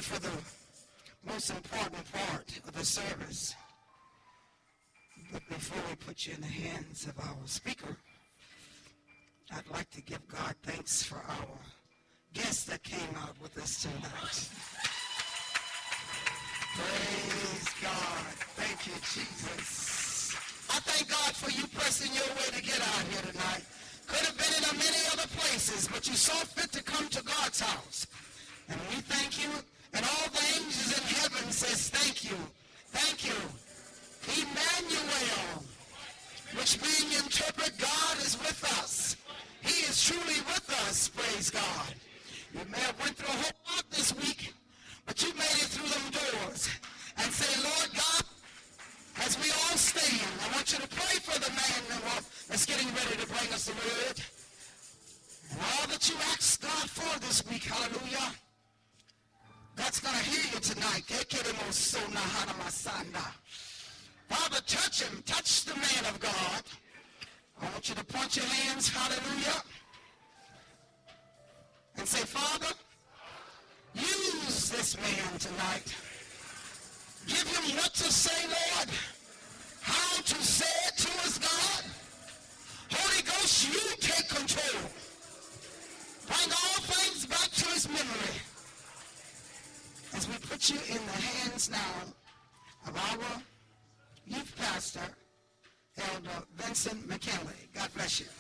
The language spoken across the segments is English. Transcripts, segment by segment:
for the most important part of the service. But before we put you in the hands of our speaker, I'd like to give God thanks for our guests that came out with us tonight. Praise God. Thank you, Jesus. I thank God for you pressing your way to get out here tonight. Could have been in many other places, but you saw fit to come to God's house. And we thank you, and all the angels in heaven says thank you. Thank you. Emmanuel, which being interpret, God is with us. He is truly with us, praise God. You may have went through a whole lot this week, but you made it through them doors. And say, Lord God, as we all stand, I want you to pray for the man that's getting ready to bring us the word. And all that you ask God for this week, hallelujah, God's going to hear you tonight. Father, touch him. Touch the man of God. I want you to point your hands, hallelujah, and say, Father, use this man tonight. Give him what to say, Lord, how to say it to us, God. Holy Ghost, you take control. Bring all things back to his memory. As we put you in the hands now of our youth pastor, Elder Vincent McKinley. God bless you.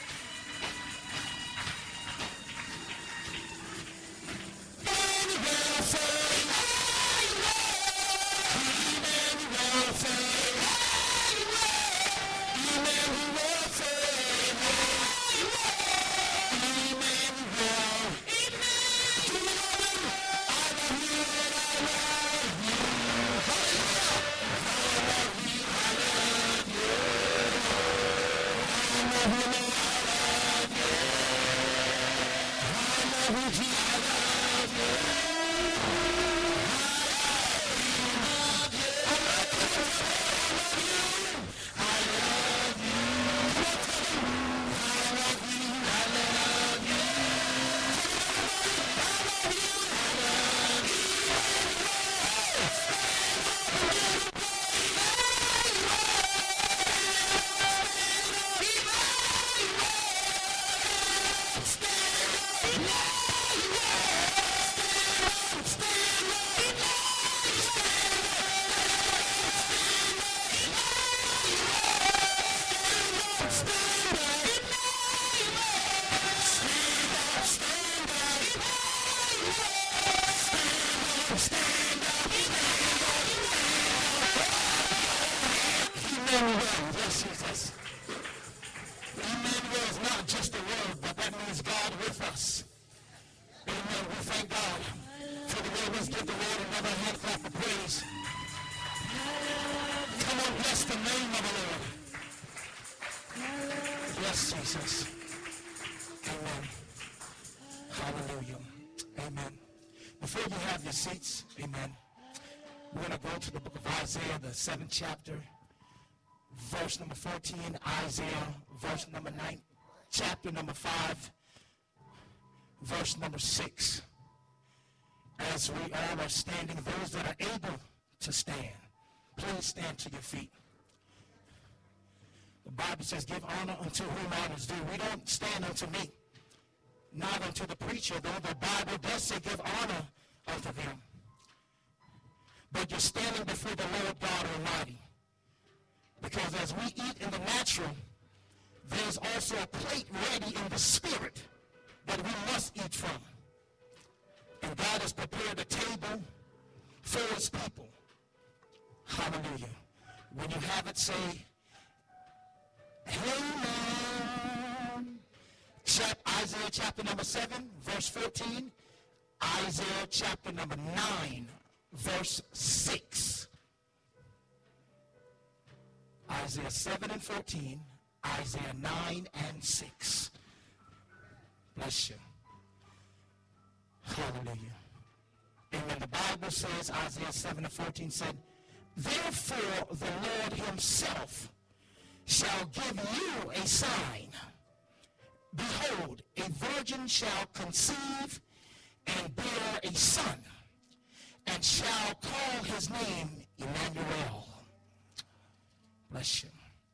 Seats. Amen. We're going to go to the book of Isaiah, the 7th chapter, verse number 14, Isaiah, verse number 9, chapter number 5, verse number 6. As we all are standing, those that are able to stand, please stand to your feet. The Bible says, give honor unto whom honor is due. We don't stand unto me, not unto the preacher, though the Bible does say give honor unto them. But you're standing before the Lord God Almighty. Because as we eat in the natural, there's also a plate ready in the spirit that we must eat from. And God has prepared a table for his people. Hallelujah. When you have it, say, Amen. Isaiah chapter number 7, verse 14. Isaiah chapter number 9, verse 6. Isaiah 7 and 14, Isaiah 9 and 6. Bless you. Hallelujah. Amen. The Bible says, Isaiah 7 and 14 said, therefore the Lord himself shall give you a sign. Behold, a virgin shall conceive and bear a son, and shall call his name Emmanuel. Bless you.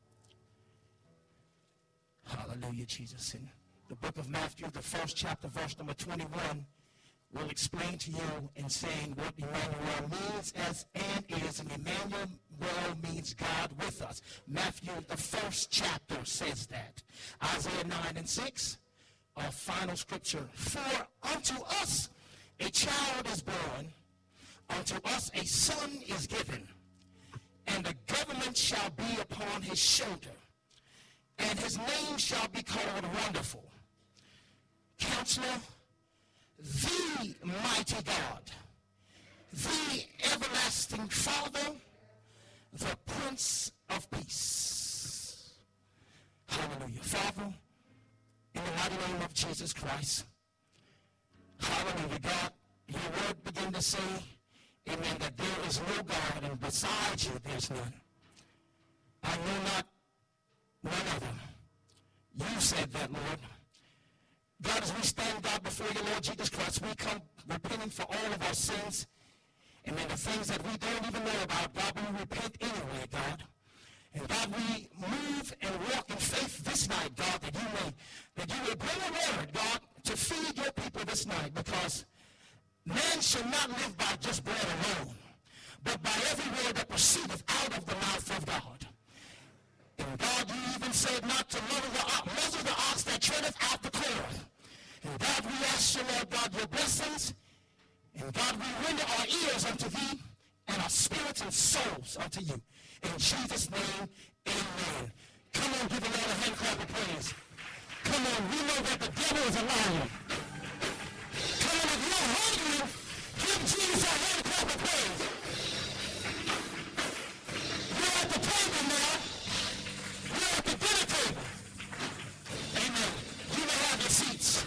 Hallelujah, Jesus. In the book of Matthew, the first chapter, verse number 21, will explain to you in saying what Emmanuel means and is. And Emmanuel means God with us. Matthew, the first chapter, says that. Isaiah 9 and 6, our final scripture. For unto us a child is born, unto us a son is given, and the government shall be upon his shoulder, and his name shall be called Wonderful, Counselor, the Mighty God, the Everlasting Father, the Prince of Peace. Hallelujah. Father, in the mighty name of Jesus Christ, hallelujah, God, your word began to say, amen, that there is no God, and besides you there's none. I know not one other. You said that, Lord. God, as we stand, God, before you, Lord Jesus Christ, we come repenting for all of our sins. Amen. The things that we don't even know about, God, we repent anyway, God. And God, we move and walk in faith this night, God, that you may bring a word, God, to feed your people this night, because man shall not live by just bread alone, but by every word that proceedeth out of the mouth of God. And God, you even said not to muzzle the ox that treadeth out the corn. And God, we ask you, Lord God, your blessings. And God, we render our ears unto thee, and our spirits and souls unto you. In Jesus' name, amen. Come on, give the Lord a hand clap of praise. Come on, we know that the devil is a liar. Come on, if you're hungry, give Jesus a hand clap of praise. You're at the table now. You're at the dinner table. Amen. You may have your seats.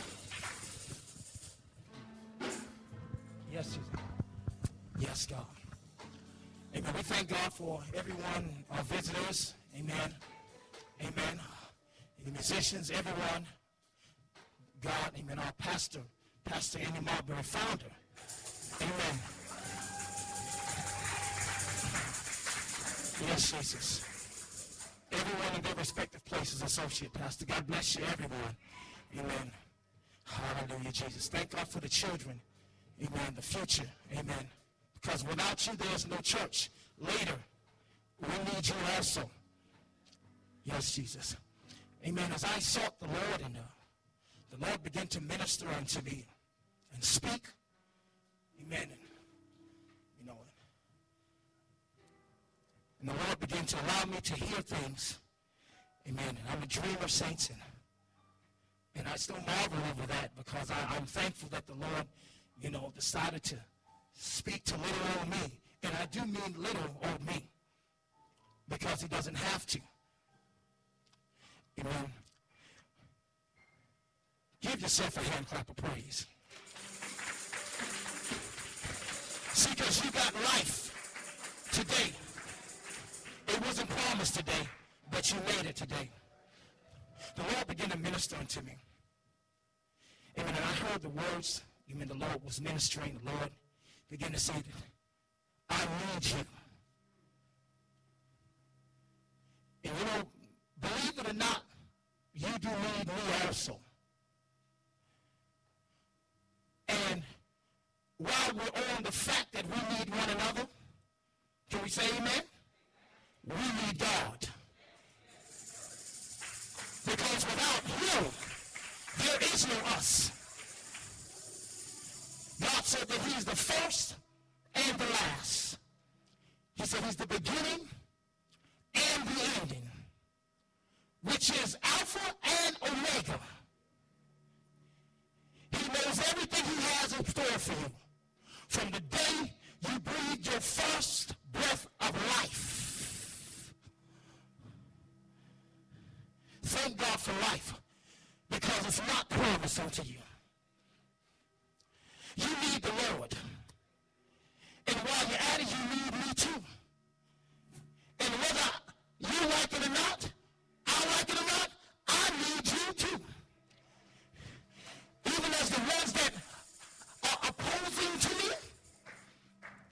Yes, Jesus. Yes, God. Amen. We thank God for everyone, our visitors. Amen. Amen. The musicians, everyone. God, amen. Our pastor, Pastor Andy Marbury, founder. Amen. Yes, Jesus. Everyone in their respective places, associate pastor. God bless you, everyone. Amen. Hallelujah, Jesus. Thank God for the children. Amen. The future. Amen. Because without you, there's no church. Later, we need you also. Yes, Jesus. Amen. As I sought the Lord, and the Lord began to minister unto me and speak. Amen. And, and the Lord began to allow me to hear things. Amen. And I'm a dreamer, saints. And I still marvel over that, because I'm thankful that the Lord, decided to speak to little old me. And I do mean little old me, because he doesn't have to. Amen. Give yourself a hand clap of praise. See, because you got life today. It wasn't promised today, but you made it today. The Lord began to minister unto me. Amen. And I heard the words. Amen. The Lord was ministering. The Lord began to say that I need you. And believe it or not, you do need me also. And while we're on the fact that we need one another, can we say amen? We need God. Because without him, there is no us. God said that he's the first and the last. He said he's the beginning and the ending, which is Alpha and Omega. He knows everything he has in store for you. From the day you breathe your first breath of life. Thank God for life, because it's not promised unto you. You need the Lord. And while you're at it, you need me too. And whether you like it or not, I like it or not, I need you too. Even as the ones that are opposing to me,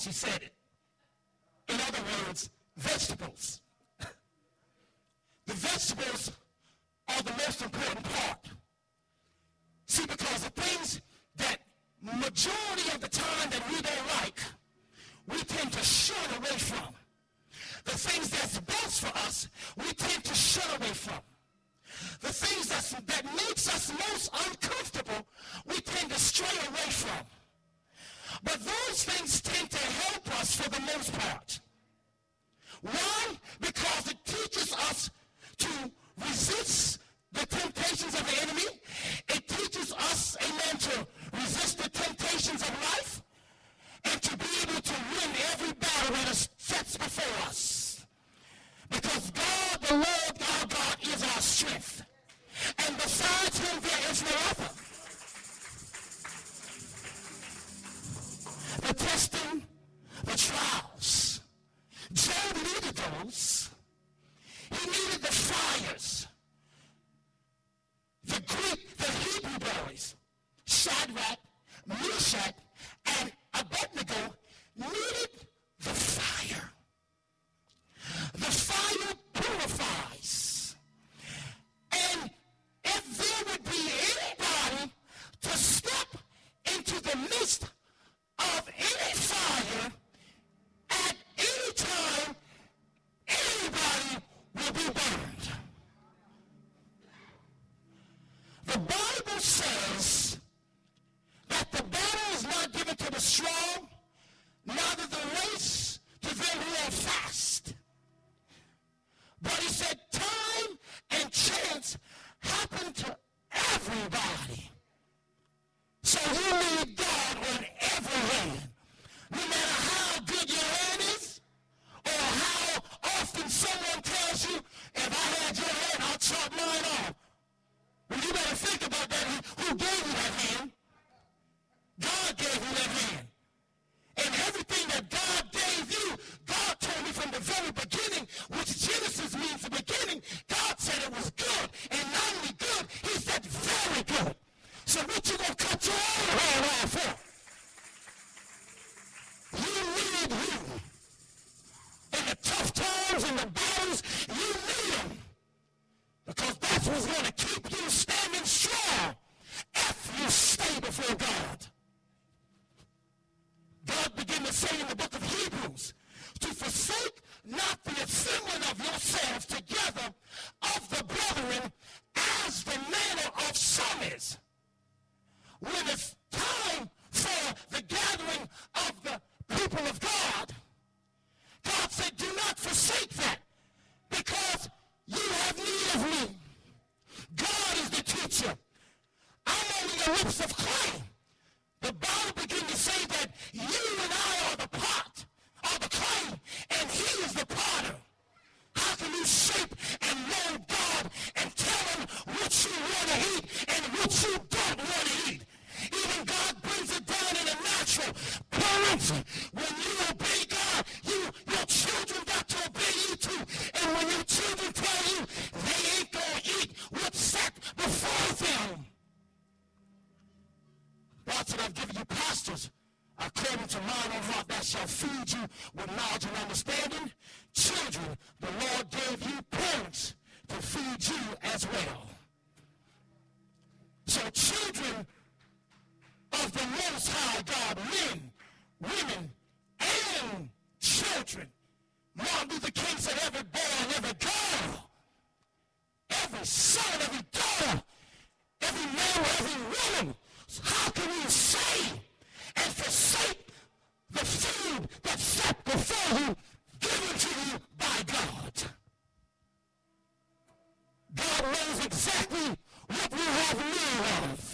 she said it. In other words, vegetables. The vegetables are the most important part. See, because the things that majority of the time that we don't like, we tend to shun away from. The things that's best for us, we tend to shun away from. The things that makes us most uncomfortable, we tend to stray away from. But those things tend to help us for the most part. Why? Because it teaches us to resist the temptations of the enemy. It teaches us, amen, to resist the temptations of life and to be able to win every battle that is sets before us. Because God, the Lord, our God, is our strength. And besides him, there is no other. The testing, the trials. Job needed those. He needed the fires. The Hebrew boys, Shadrach, Meshach, and Abednego needed the fire. The fire purifies. And if there would be anybody to step into the midst of any fire at any time, anybody will be burned. The Bible says that the battle is not given to the strong, neither the race to them who are fast. But he said time and chance happen to everybody. So you need God on every hand. No matter how good your hand is, or how often someone tells you, if I had your hand, I'll chop mine off. Well, you better think about that. Who gave you that hand? God gave you that hand. And everything that God gave you, God told me from the very beginning, which Genesis means the beginning, God said it was good. And not only good, he said very good. So what you gonna cut your own hand off for? You need him. In the tough times, in the battles, you need him. Because that's what's going to keep you standing strong if you stay before God. God began to say in the book of Hebrews, to forsake not the assembling of yourselves together of the brethren, as the manner of some is. When it's time for the gathering of the people of God, God said, do not forsake that, because you have need of me. God is the teacher. I'm only the lips of clay. The Bible begins to say that you and I are the pot, are the clay, and he is the potter. How can you shape and mold God and tell him what you want to eat and what you don't want to eat? Even God brings it down in the natural. Parents, when you obey God, your children got to obey you too. And when your children tell you they ain't going to eat what's set before them, God said, I've given you pastors according to mine own heart that shall feed you with knowledge and understanding. Children, the Lord gave you parents to feed you as well. So children of the Most High God, men, women, and children. Martin Luther King said every boy and every girl, every son, every daughter, every man, every woman. How can you say and forsake the food that's set before you, given to you by God? God knows exactly what we have need of.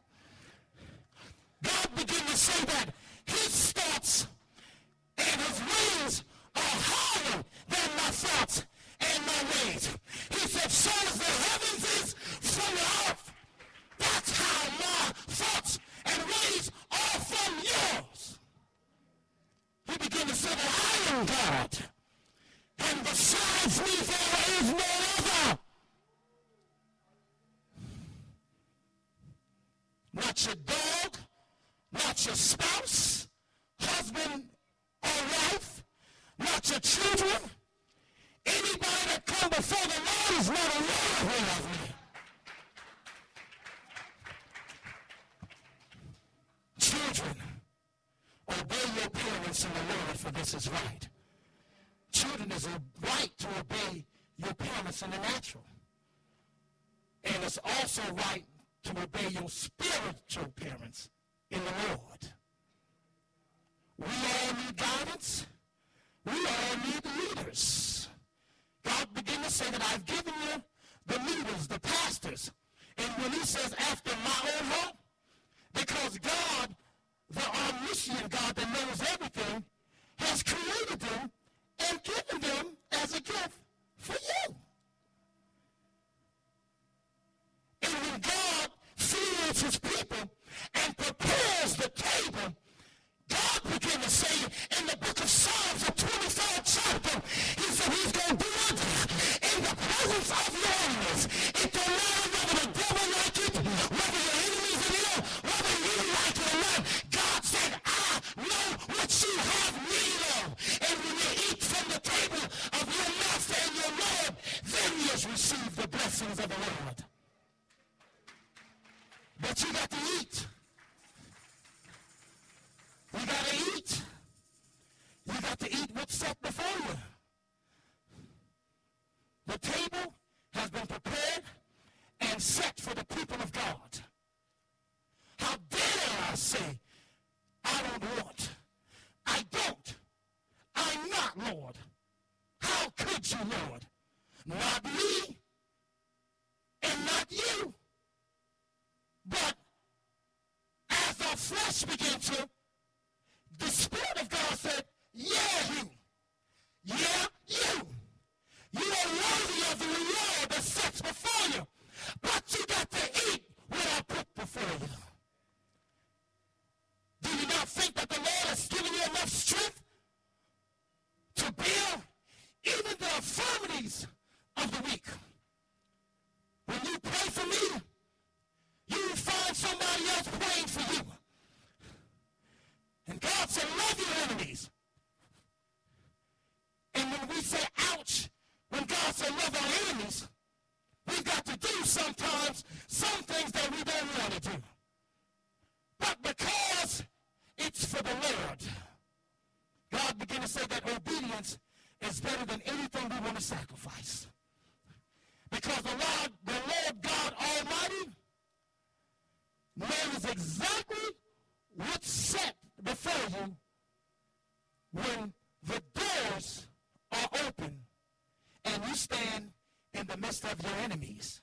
God began to say that his thoughts and his ways are higher than my thoughts and my ways. He said, so as the heavens is from the earth, that's how my thoughts and ways are from yours. He began to say that I am God, and besides me there is no other. Not your dog, not your spouse, husband, Children, obey your parents in the Lord, for this is right. Children, is a right to obey your parents in the natural. And it's also right to obey your spiritual parents in the Lord. We all need guidance. We all need leaders. God began to say that I've given you the leaders, the pastors. And when he says after my own heart, because God, the omniscient God that knows everything, has created them and given them as a gift for you. And when God feeds his people and prepares the table, God began to say in the book of Psalms, the 23rd chapter, he said he's going to do it in the presence of your enemies. It don't matter whether the devil like it, whether your enemies are here, whether you like it or not. God said, I know what you have need of. And when you eat from the table of your master and your Lord, then you receive the blessings of the Lord. But you got to eat. You got to eat. You got to eat what's set before you. The table has been prepared and set for the people of God. How dare I say, I don't want. I don't. I'm not, Lord. How could you, Lord? Not me and not you. But as our flesh began to, the Spirit of God said, yeah, you. Yeah, you. You are worthy of the reward that sets before you. But you got to eat what I put before you. Do you not think that the Lord has given you enough strength to bear even the infirmities of the weak? When you pray for me, you will find somebody else praying for you. And God said, love your enemies. And when we say, ouch, when God said, love our enemies, we've got to do sometimes some things that we don't want to do. But because it's for the Lord, God began to say that obedience is better than anything we want to sacrifice. Because the Lord God Almighty knows exactly what's set before you when the doors are open and you stand in the midst of your enemies.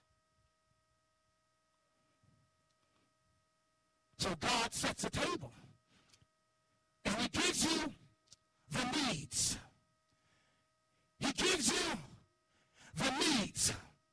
So God sets a table and he gives you the needs. He gives you the needs.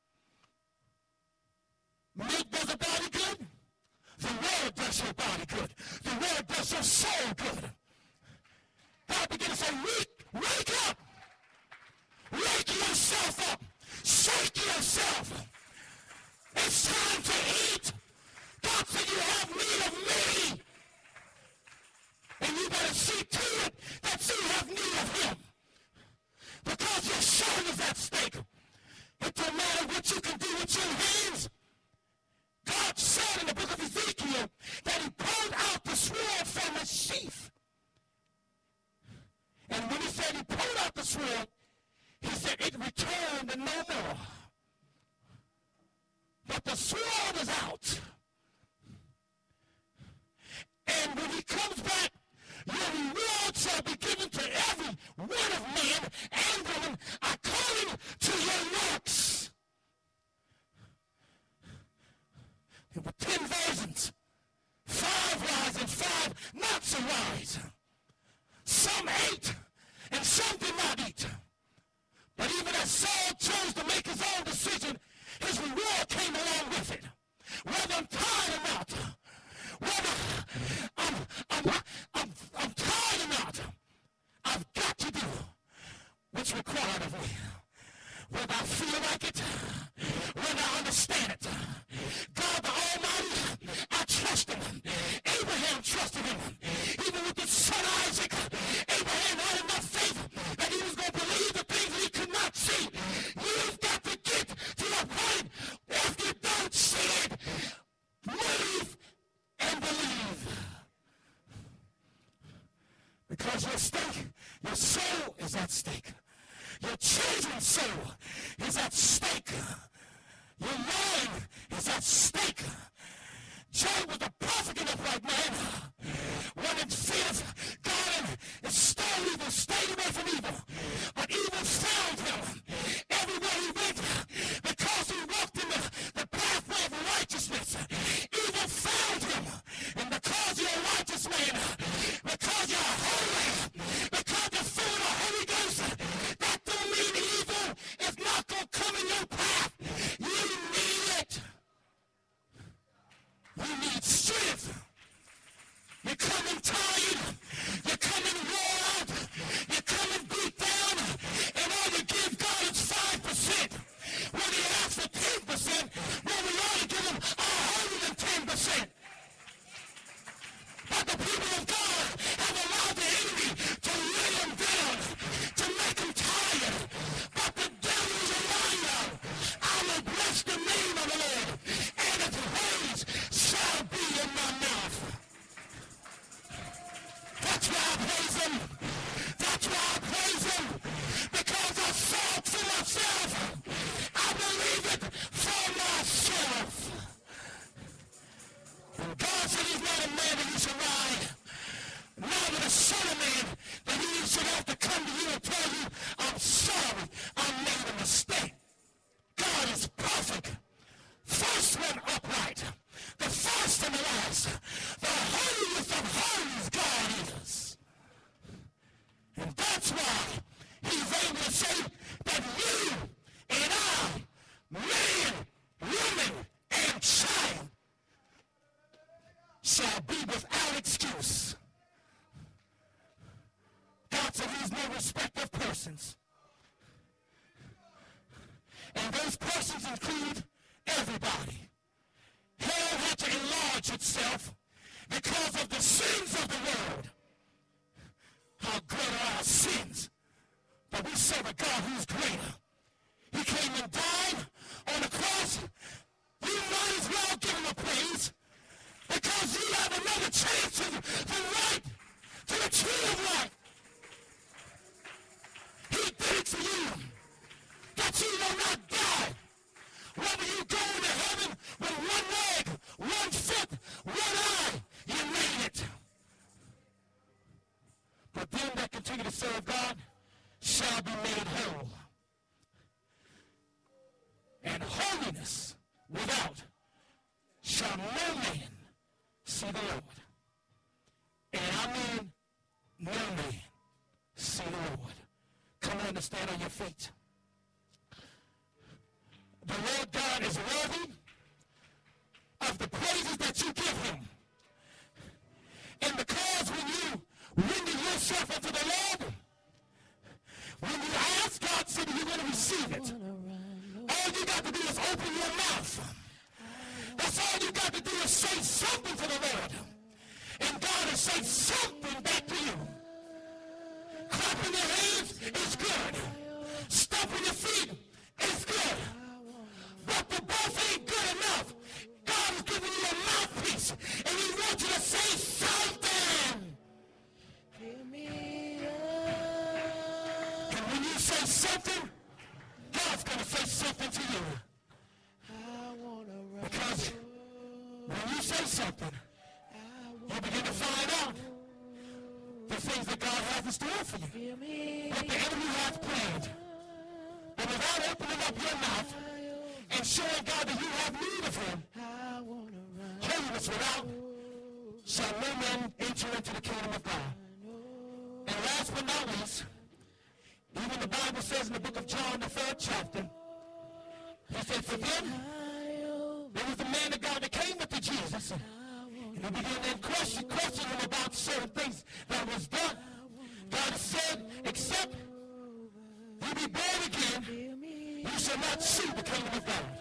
Meat does a body good. The word does your body good. The word does your soul good. God began to say, wake up. Wake yourself up. Shake yourself. It's time to eat. God said you have need of me. And you better see to it that you have need of him. Because your soul is at stake. It don't matter what you can do with your hands. God said in the book of Ezekiel that he pulled out the sword from his sheath. And when he said he pulled out the sword, he said it returned and no more. But the sword is out. And when he comes back, your reward shall be given to every one of man and woman according to your works. There were 10 versions. 5 wise and 5 not so wise. Some ate and some did not eat. But even as Saul chose to make his own decision, his reward came along with it. Whether I'm tired or not, whether I'm tired or not, I've got to do what's required of me. Whether I feel like it, whether I understand it. God the Almighty, I trust him. Abraham trusted him. Even with the is at stake. Your children's soul is at stake. Your mind is at stake. Job was a perfect and upright man. One in fear of God and stole evil, stayed away from evil. But evil found him everywhere he went because he walked in the pathway of righteousness. Evil found him. And because you're a righteous man, because you're holy, because you're full of the Holy Ghost, that don't mean evil is not going to come in your path. You need it. You need strength. You're coming tired. You're coming worn out. You're coming beat down. And all you give God is 5%. When he asks for 10%, when we only give him 110%. But the people of God have allowed the enemy to lay them down, to make them tired. But the devil is a liar. I will bless the name of the Lord, and his praise shall be in my mouth. That's why I praise him. That's why I praise him. Because I saw it for myself. I believe it for myself. And God said he's not a man that he should lie, nor the son of man that he should have to come to you and tell you, I'm sorry, I made a mistake. God is perfect. First one upright. The first and the last. The holiest of holies God is. And that's why he's able to say that you and I, man, woman, and child, shall be without excuse. God said he's no respecter of persons. And those persons include everybody. Hell had to enlarge itself because of the sins of the world. How great are our sins? But we serve a God who's greater. He came and died on the cross. You might as well give him a praise, because you have another chance to the right, to the tree of life. He did it for you, that you will not die. Whether you go into heaven with one leg, one foot, one eye, you made it. But them that continue to serve God shall be made whole. And holiness without shall no man see the Lord. And I mean no man see the Lord. Come on and stand on your feet. The Lord God is worthy of the praises that you give him. And because when you render yourself unto the Lord, when you ask, God said you're going to receive it. All you got to do is open your mouth. That's all you got to do is say something to the Lord. And God will say something back to you. Clapping your hands is good. Stomping your feet is good. But the both ain't good enough. God is giving you a mouthpiece, and he wants you to say something. And when you say something, God's going to say something to you. Because when you say something, you begin to find out the things that God has in store for you. What the enemy has planned. And without opening up your mouth and showing God that you have need of him, holiness without shall no man enter into the kingdom of God. And last but not least, even the Bible says in the book of John, the 3rd chapter, he said, for them, there was a man of God that came up to Jesus, and he began to question him about certain things that was done. God said, except you be born again, you shall not see the kingdom of God.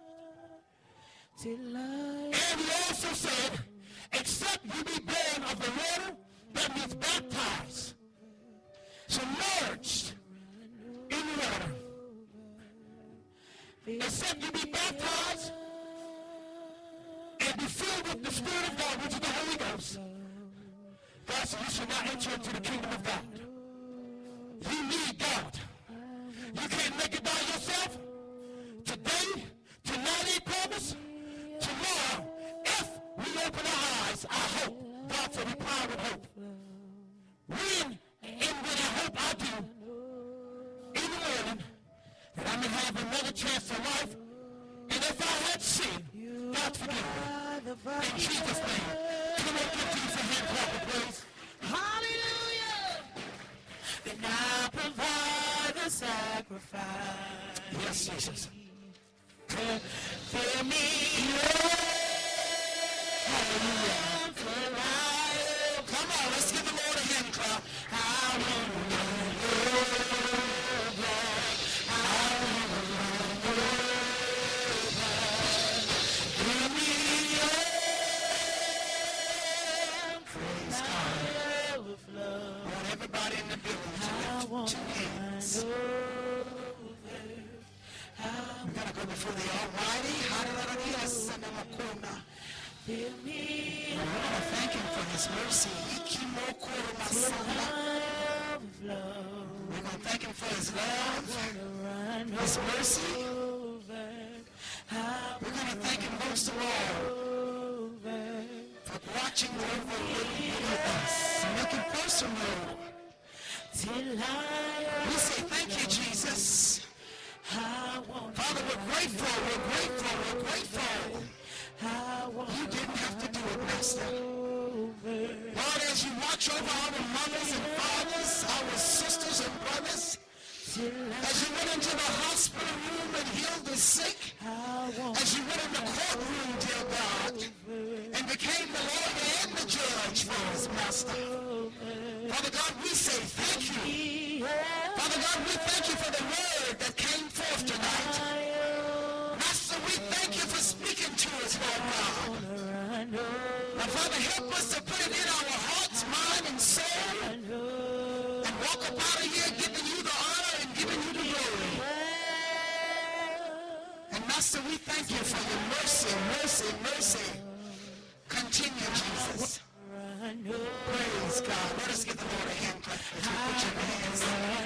And he also said, except you be born of the water, that means baptized, submerged in water. Except you be baptized and be filled with the Spirit of God, which is the Holy Ghost. God said you shall not enter into the kingdom of God. You need God forgive me. In Jesus' name. Come on, give Jesus a hand clap of praise. Hallelujah. Then I provide the sacrifice. Yes, Jesus. For me. Hallelujah. Come on, let's give the Lord a hand clap. I want to run over. I want to run over. Give me praise God. I want everybody in the building to lift two hands. We're going to go before the Almighty. We're going to thank Him for His mercy. We're going to thank Him for His love, His mercy. We're going to thank Him most of all for watching over us, making personal. We say thank you, Jesus. Father, we're grateful, we're grateful, we're grateful. You didn't have to do it, Master. Lord, as you watch over our mothers and fathers, our sisters and brothers, as you went into the hospital room and healed the sick, as you went in the courtroom, dear God, and became the lawyer and the judge for us, Master. Father God, we say thank you. Father God, we thank you for the word that came forth tonight. Master, we thank you for speaking to us, Lord God. Now, Father, help us to put it in our hearts, mind, and soul, and walk up out of here giving you the honor and giving you the glory. And Master, we thank you for your mercy, mercy, mercy. Continue, Jesus. Praise God. Let us give the Lord a hand clap as we put your hands.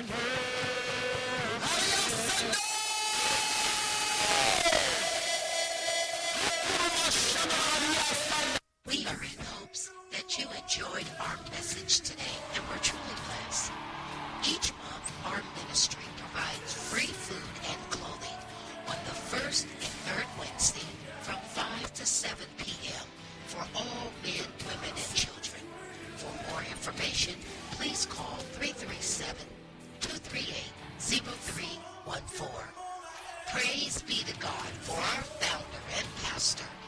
We are in hopes that you enjoyed our message today and were truly blessed. Each month, our ministry provides free food and clothing on the first and third Wednesday from 5 to 7 p.m. for all men, women, and children. For more information, please call 337-238-0314. Praise be to God for our founder and pastor,